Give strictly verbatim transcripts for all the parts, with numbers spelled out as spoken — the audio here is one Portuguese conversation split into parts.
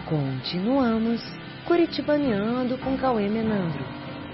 Continuamos curitibaneando com Cauê Menandro.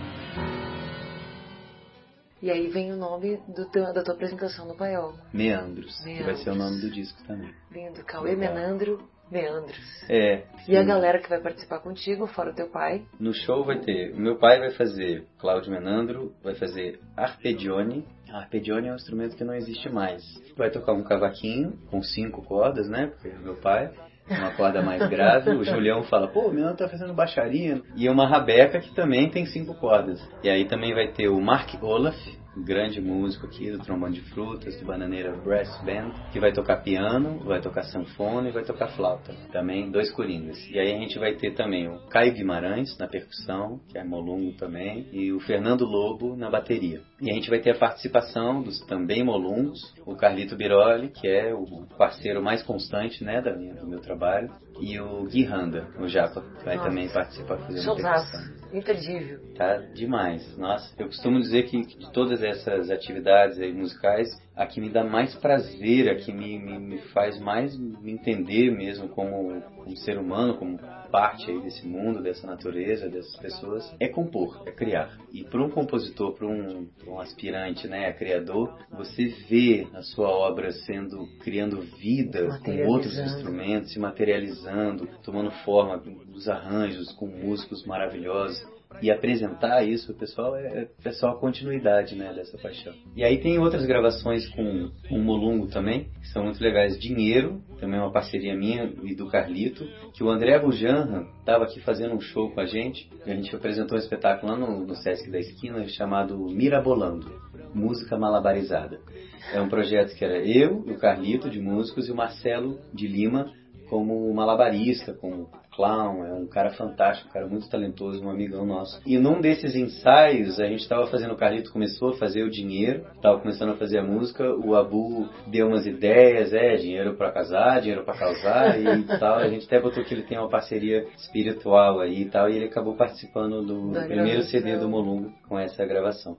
E aí vem o nome do teu, da tua apresentação no Paiol. Meandros, Meandros, que vai ser o nome do disco também. Lindo, Cauê Menandro, Meandros. É. E a galera que vai participar contigo, fora o teu pai? No show vai ter, o meu pai vai fazer Cláudio Menandro, vai fazer arpeggione. Arpeggione é um instrumento que não existe mais. Vai tocar um cavaquinho com cinco cordas, né, porque é meu pai. Uma corda mais grave, o Julião fala, pô, o menino tá fazendo baixaria. E uma rabeca que também tem cinco cordas. E aí também vai ter o Mark Olaf, um grande músico aqui do Trombone de Frutas, do Bananeira Brass Band, que vai tocar piano, vai tocar sanfona e vai tocar flauta. Também dois coringas. E aí a gente vai ter também o Caio Guimarães na percussão, que é molungo também, e o Fernando Lobo na bateria. E a gente vai ter a participação dos também molungos, o Carlito Biroli, que é o parceiro mais constante, né, da minha, do meu trabalho, e o Gui Randa, o Japa, que vai Nossa. também participar fazendo percussão. Imperdível. Tá demais. Nossa, eu costumo dizer que de todas essas atividades aí musicais, a que me dá mais prazer, a que me, me, me faz mais me entender mesmo como, como ser humano, como parte aí desse mundo, dessa natureza, dessas pessoas, é compor, é criar. E para um compositor, para um, um aspirante, né, a criador, você vê a sua obra sendo, criando vida com outros instrumentos, se materializando, tomando forma dos arranjos, com músicos maravilhosos. E apresentar isso, o pessoal, é, é só a continuidade, né, dessa paixão. E aí tem outras gravações com o Molungo também, que são muito legais. Dinheiro, também é uma parceria minha e do Carlito, que o André Bujanra estava aqui fazendo um show com a gente, e a gente apresentou um espetáculo lá no, no Sesc da Esquina, chamado Mirabolando, Música Malabarizada. É um projeto que era eu, o Carlito, de músicos, e o Marcelo de Lima, como malabarista, como clown, é um cara fantástico, um cara muito talentoso, um amigão nosso. E num desses ensaios, a gente estava fazendo, o Carlito começou a fazer o dinheiro, estava começando a fazer a música, o Abu deu umas ideias, é, dinheiro para casar, dinheiro para causar e tal. A gente até botou que ele tem uma parceria espiritual aí e tal, e ele acabou participando do, do primeiro C D do Molungo com essa gravação.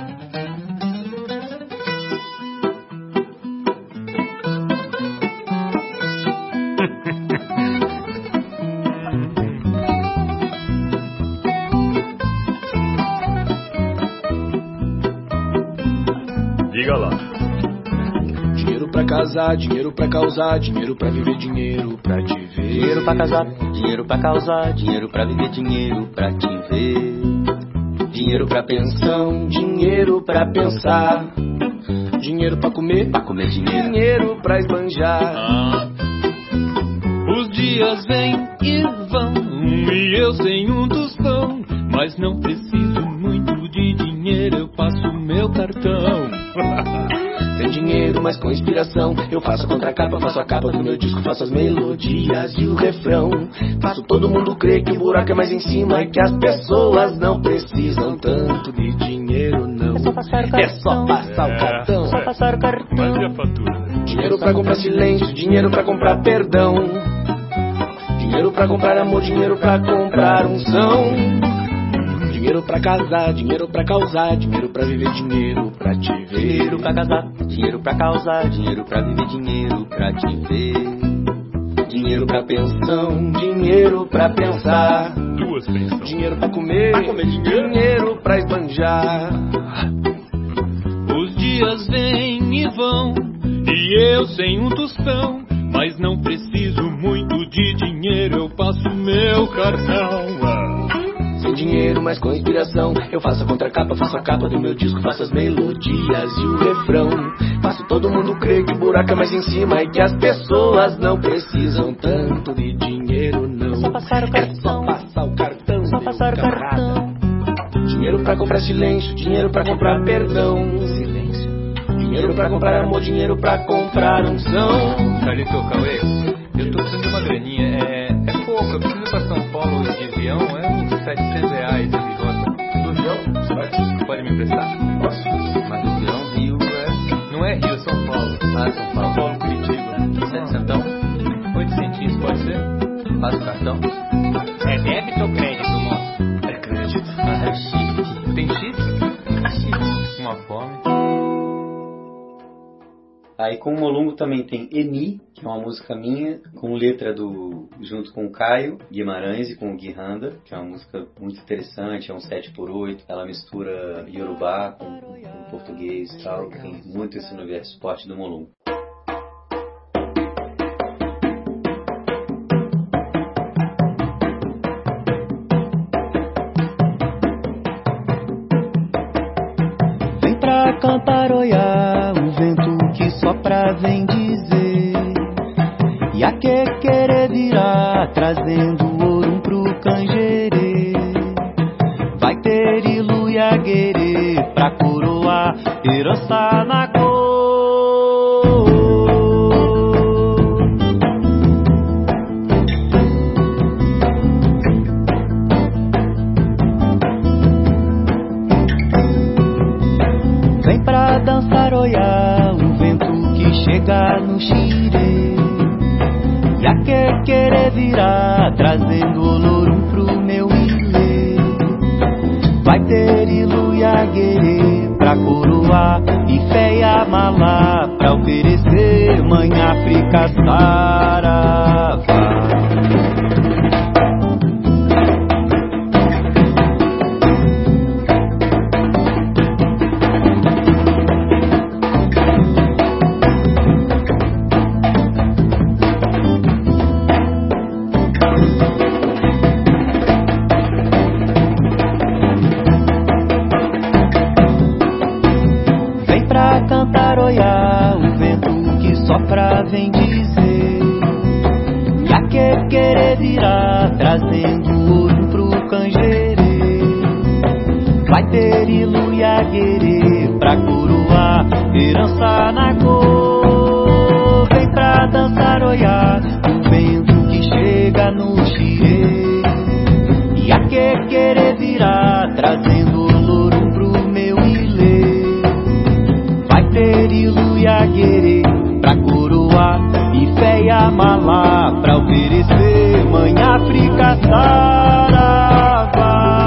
Diga lá. Dinheiro pra casar, dinheiro pra causar, dinheiro pra viver, dinheiro pra te ver. Dinheiro pra casar, dinheiro pra causar, dinheiro pra viver, dinheiro pra te ver. Dinheiro pra pensão, dinheiro pra pensar. Dinheiro pra comer, pra comer dinheiro. Dinheiro pra esbanjar. Ah. Os dias vêm e vão, e eu sem um tostão, mas não preciso muito de dinheiro, eu passo meu cartão. Sem dinheiro, mas com inspiração, eu faço a contracapa, faço a capa do meu disco, faço as melodias e o refrão. Faço todo mundo crer que o buraco é mais em cima e que as pessoas não precisam tanto de dinheiro, não. É só passar o cartão. É só passar o cartão. É só passar o cartão. Mas e a fatura? Dinheiro pra comprar silêncio, dinheiro pra comprar perdão. Dinheiro pra comprar amor, dinheiro pra comprar unção. Dinheiro pra casar, dinheiro pra causar, dinheiro pra viver, dinheiro pra te ver. Dinheiro pra casar, dinheiro pra causar, dinheiro pra viver, dinheiro pra te ver. Dinheiro pra pensão, dinheiro pra pensar. Duas pensões. Dinheiro pra comer, pra comer dinheiro. dinheiro pra esbanjar. Os dias vêm e vão, e eu sem um tostão, mas não preciso muito de dinheiro, eu passo meu cartão. Sem dinheiro, mas com inspiração, eu faço a contracapa, faço a capa do meu disco, faço as melodias e o refrão. Faço todo mundo crer que o buraco é mais em cima e que as pessoas não precisam tanto de dinheiro, não. É só passar o cartão. É só passar o cartão, Só passar o cartão. Dinheiro pra comprar silêncio, dinheiro pra comprar perdão. Silêncio. Dinheiro pra comprar amor, dinheiro pra comprar unção. Carlito, Cauê, eu tô precisando de uma graninha, é, é pouco, eu preciso ir pra São Paulo de avião, é uns setecentos reais de volta. Do avião? Você vai? Pode me emprestar? Posso. Mas do avião, Rio, é... Não é Rio, é São Paulo. Ah, São Paulo. São Paulo, Curitiba. Setecentão? Oito centinhos, pode ser? Passa o cartão. É débito ou crédito, moço? É crédito. Ah, é chip. Tem chip? Chip. Uma fome. Aí com o Molungo também tem Eni, que é uma música minha, com letra do junto com o Caio Guimarães e com o Gui Randa, que é uma música muito interessante, é um sete por oito, ela mistura Yorubá com, com português e tal, tem muito esse universo forte do Molungo. Cantaroiar o vento que sopra vem dizer, e a que querer virá trazendo ouro pro canjerê. Vai ter ilu e aguerê pra coroar herança na cor. Dançaroiar o vento que chega no xirê, e a que querer virá trazendo olorum pro meu ilê. Vai ter ilu e aguerê pra coroar, e fé e amalá pra oferecer mãe África saravá. Cantaroiar o vento que sopra vem dizer, e a que querer virá trazendo ouro pro canjerê. Vai ter ilu e aguerê pra coroar herança na cor. Vem pra dançaroiar o vento que chega no xirê, e a que querer virá trazendo ouro pro meu ilê. Ter ilu e aguerê pra coroar, e fé e amalá pra oferecer mãe África saravá.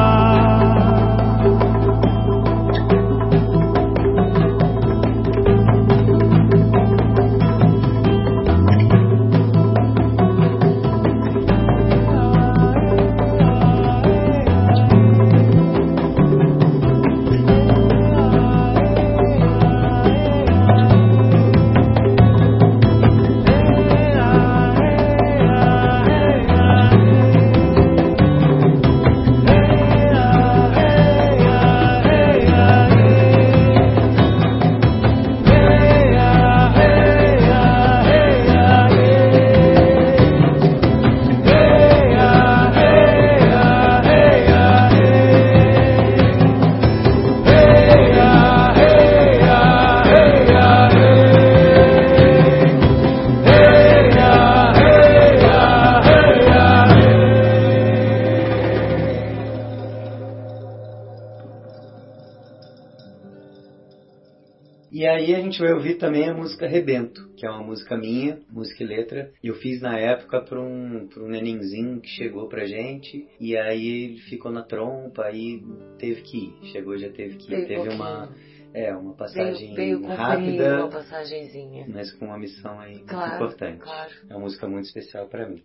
E aí a gente vai ouvir também a música Rebento, que é uma música minha, música e letra. Eu fiz na época para um, pra um nenenzinho que chegou pra gente, e aí ele ficou na trompa, aí teve que ir. Chegou, já teve que ir. Teve uma, é, uma passagem veio, veio rápida, uma passagenzinha, mas com uma missão aí claro, muito importante. Claro. É uma música muito especial para mim.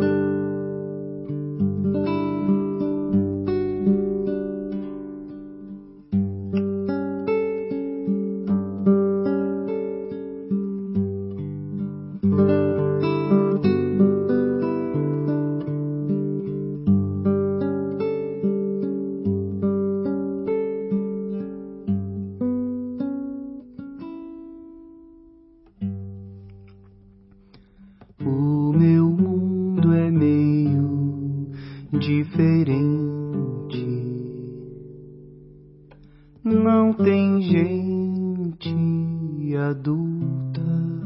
Não tem gente adulta,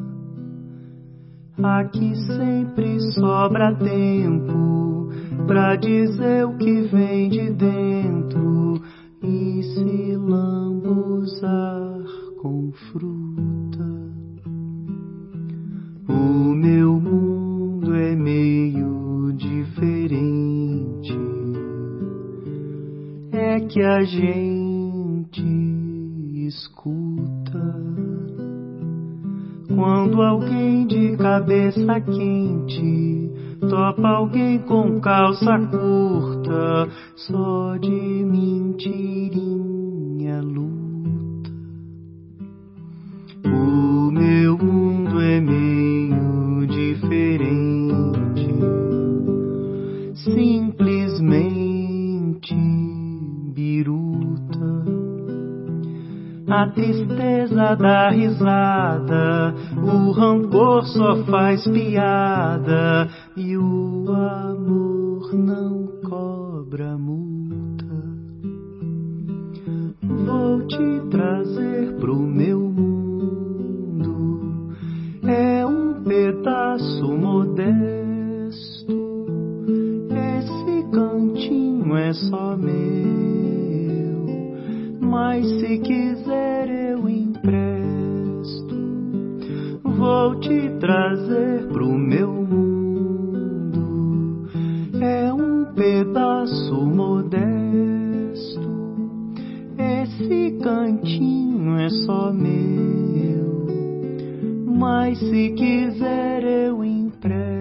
aqui sempre sobra tempo pra dizer o que vem de dentro e se lambuzar com fruta. O meu mundo é meio diferente, é que a gente escuta Quando alguém de cabeça quente topa alguém com calça curta, só de mentirinha luta. O meu mundo é meio diferente, simplesmente biruta. A tristeza dá risada, o rancor só faz piada e o amor não cobra multa. Vou te trazer pro meu mundo, é um pedaço modesto. Esse cantinho é só meu, mas se quiser eu empresto. Vou te trazer pro meu mundo, é um pedaço modesto. Esse cantinho é só meu, mas se quiser eu empresto.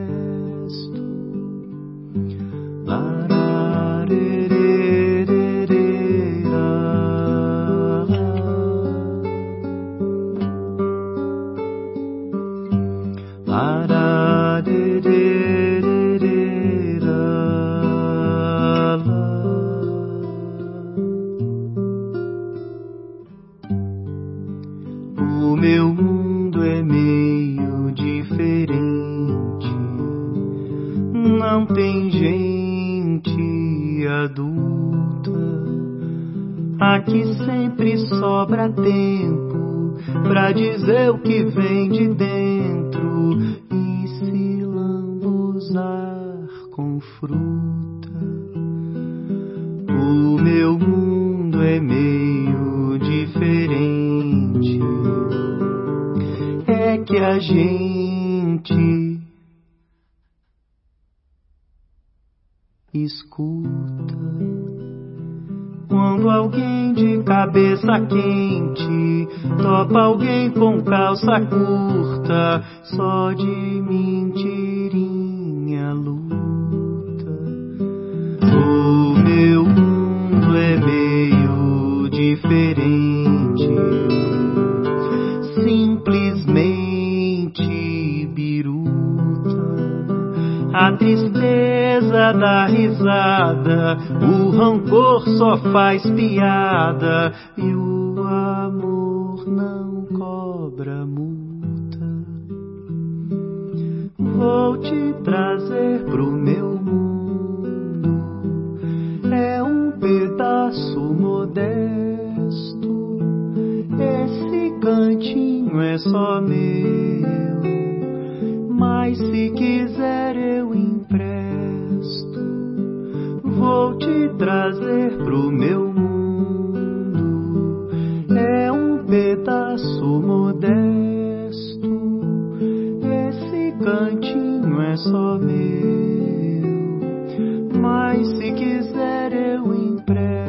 O meu mundo é meio diferente, não tem gente adulta. Aqui sempre sobra tempo pra dizer o que vem de dentro e se lambuzar com fruta. O meu mundo é meio diferente, é que a gente escuta. Quando alguém de cabeça quente topa alguém com calça curta, só de mentirinha luta. O meu mundo é meio diferente, simplesmente biruta. A tristeza dá risada, o rancor só faz piada e o amor não cobra multa. Vou te trazer pro meu mundo, é um pedaço modesto. Esse cantinho é só meu, mas se quiser eu empresto. Vou te trazer pro meu mundo, é um pedaço modesto. Esse cantinho é só meu, mas se quiser eu empresto.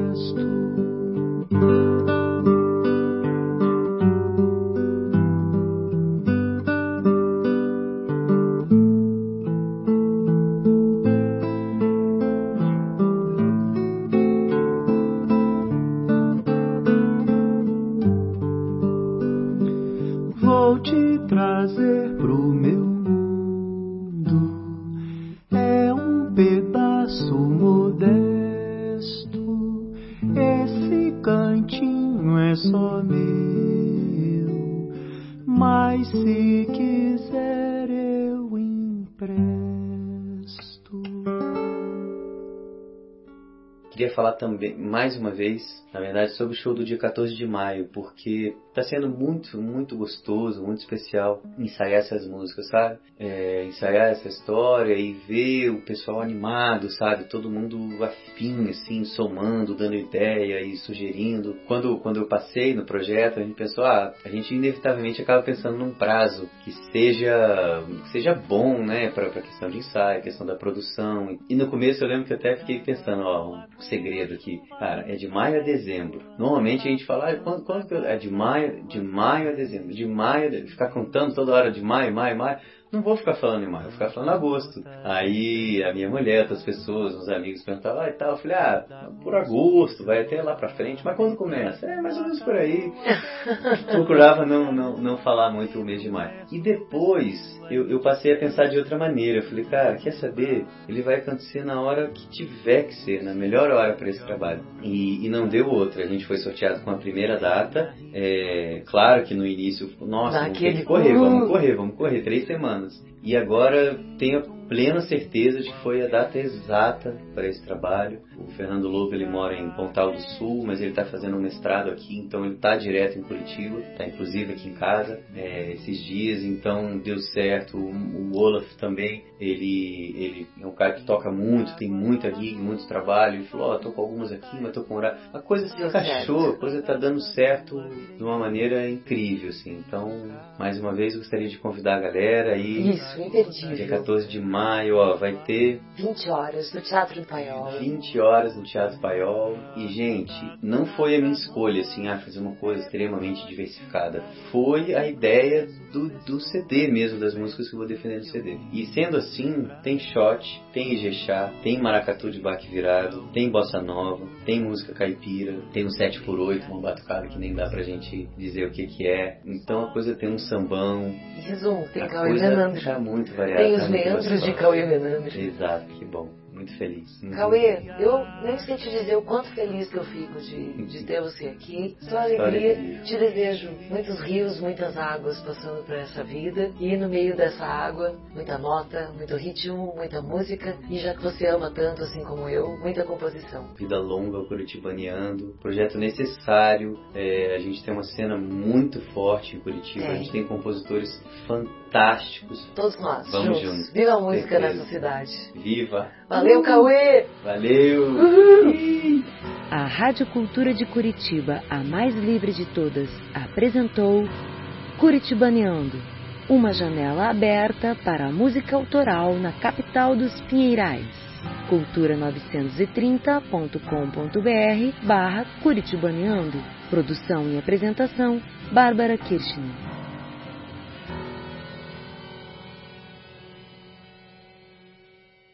Vou te trazer pro meu mundo, é um pedaço modesto. Esse cantinho é só meu, mas se quiser eu empresto. Queria falar também, mais uma vez, na verdade, sobre o show do dia quatorze de maio, porque está sendo muito, muito gostoso, muito especial ensaiar essas músicas, sabe? É, ensaiar essa história e ver o pessoal animado, sabe? Todo mundo afim, assim, somando, dando ideia e sugerindo. Quando, quando eu passei no projeto, a gente pensou, ah, a gente inevitavelmente acaba pensando num prazo que seja, que seja bom, né? Para a questão de ensaio, questão da produção. E no começo eu lembro que eu até fiquei pensando, ó, segredo aqui. Cara, é de maio a dezembro. Normalmente a gente fala, ah, quando, quando que eu... é de maio, de maio a dezembro, de maio, a... ficar contando toda hora de maio, maio, maio. Não vou ficar falando em maio, vou ficar falando em agosto. Aí a minha mulher, outras pessoas, uns amigos perguntavam, ah, e tal. Eu falei, ah, por agosto, vai até lá pra frente. Mas quando começa? É, mais ou menos por aí. Procurava não, não, não falar muito o mês de maio. E depois eu, eu passei a pensar de outra maneira. Eu falei, cara, quer saber? Ele vai acontecer na hora que tiver que ser, na melhor hora para esse trabalho. E, e não deu outra. A gente foi sorteado com a primeira data. É, claro que no início, nossa, vamos ter que correr, vamos correr, vamos correr, três semanas. E agora tenho plena certeza de que foi a data exata para esse trabalho. O Fernando Lobo, ele mora em Pontal do Sul, mas ele está fazendo um mestrado aqui, então ele está direto em Curitiba, está inclusive aqui em casa é, esses dias, então deu certo. O, o Olaf também, ele, ele é um cara que toca muito, tem muita gig, muito trabalho. Ele falou, ó, oh, tô com algumas aqui, mas tô com horário. A coisa se encaixou, a coisa está dando certo de uma maneira incrível, assim. Então, mais uma vez, eu gostaria de convidar a galera aí. Isso, imperdível. Dia quatorze de maio, ó, vai ter vinte horas no Teatro do Paiol. vinte horas no Teatro Paiol. E, gente, não foi a minha escolha, assim, ah, fazer uma coisa extremamente diversificada. Foi a ideia do, do C D mesmo, das músicas que eu vou defender no C D. E sendo assim, tem shot, tem Ijexá, tem maracatu de baque virado, tem bossa nova, tem música caipira, tem um sete por oito, uma batucada que nem dá pra gente dizer o que que é. Então a coisa tem um sambão. Em resumo, tem a Cauê coisa Menandro. Tá muito variada. Tem os tá muito meandros de gostosa. Cauê Menandro. Exato, que bom. Muito feliz. Uhum. Cauê, eu nem sei te dizer o quanto feliz que eu fico de, de ter você aqui. Só alegria. alegria. Te desejo muitos rios, muitas águas passando por essa vida. E no meio dessa água, muita nota, muito ritmo, muita música. E já que você ama tanto, assim como eu, muita composição. Vida longa, o Curitibaneando. Projeto necessário. É, a gente tem uma cena muito forte em Curitiba. É. A gente tem compositores fantásticos. Todos nós, Vamos juntos. juntos. Viva a música Certeza. nessa cidade. Viva! Valeu, Cauê! Valeu! Uhul. A Rádio Cultura de Curitiba, a mais livre de todas, apresentou Curitibaneando, uma janela aberta para a música autoral na capital dos Pinheirais. cultura novecentos e trinta ponto com ponto br barra Curitibaneando. Produção e apresentação, Bárbara Kirchner.